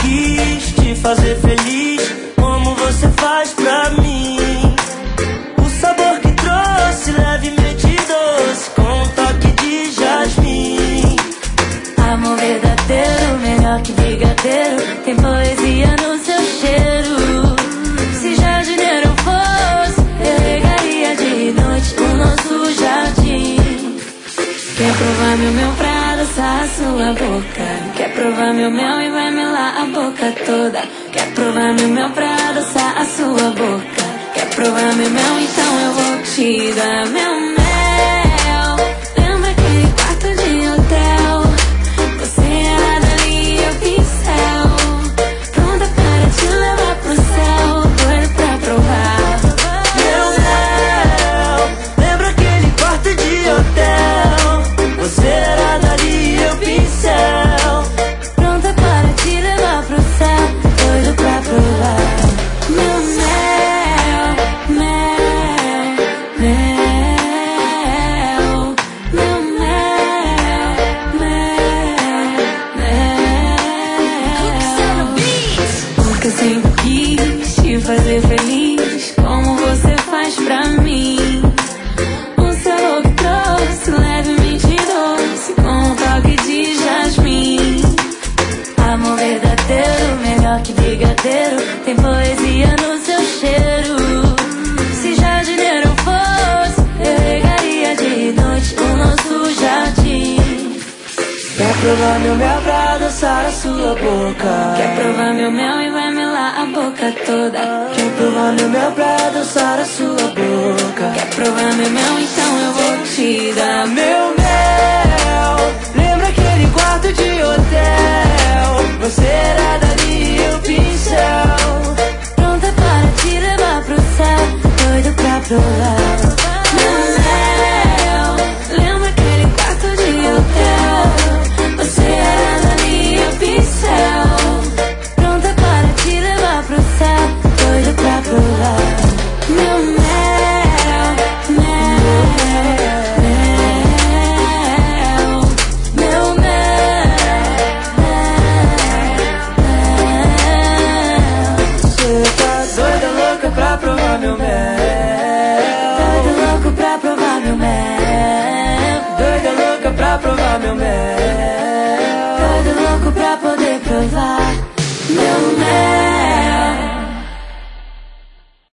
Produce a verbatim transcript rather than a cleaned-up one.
quis te fazer feliz, como você faz pra mim. O sabor que trouxe, levemente doce, com um toque de jasmim. Amor verdadeiro, melhor que brigadeiro, tem poesia no seu cheiro. Se jardineiro eu fosse, eu regaria de noite o nosso jardim. Quer provar meu mel pra adoçar a sua boca? Quer provar meu mel e vai melar a boca toda? Quer provar meu mel pra adoçar a sua boca? Quer provar meu mel? Então eu vou te dar meu mel. Lembra aquele quarto de hotel? Você era dali, eu pincel, pronta para te levar pro céu, doido pra provar Meu mel, lembra aquele quarto de hotel? Você era dali, eu pincel, pronta para te levar pro céu, doido pra provar meu mel, mel, mel, meu mel, mel, mel. Porque eu sempre quis te fazer feliz, como você faz pra mim. Um sabor que trouxe, levemente doce, com um toque de jasmim. Amor verdadeiro, melhor que brigadeiro, tem poesia no seu cheiro. Se jardineiro eu fosse, eu regaria de noite o nosso jardim. quer provar meu mel pra adoçar a sua boca? Quer provar meu mel e vai melar a boca toda? Quer provar meu mel pra adoçar a sua boca? Quer provar meu mel? Então eu vou te dar Meu mel, lembra aquele quarto de hotel? Você era dali, eu pincel, pronta para te levar pro céu, doido pra provar meu mel. Lembra aquele quarto de hotel? Você era dali, eu pincel, pronta para te levar pro céu, doido pra provar meu mel, mel, mel, meu mel, mel. Você tá doida, louca pra provar meu mel. Doido louco pra provar meu mel. Doida, louca pra provar meu mel. Doido louco pra poder provar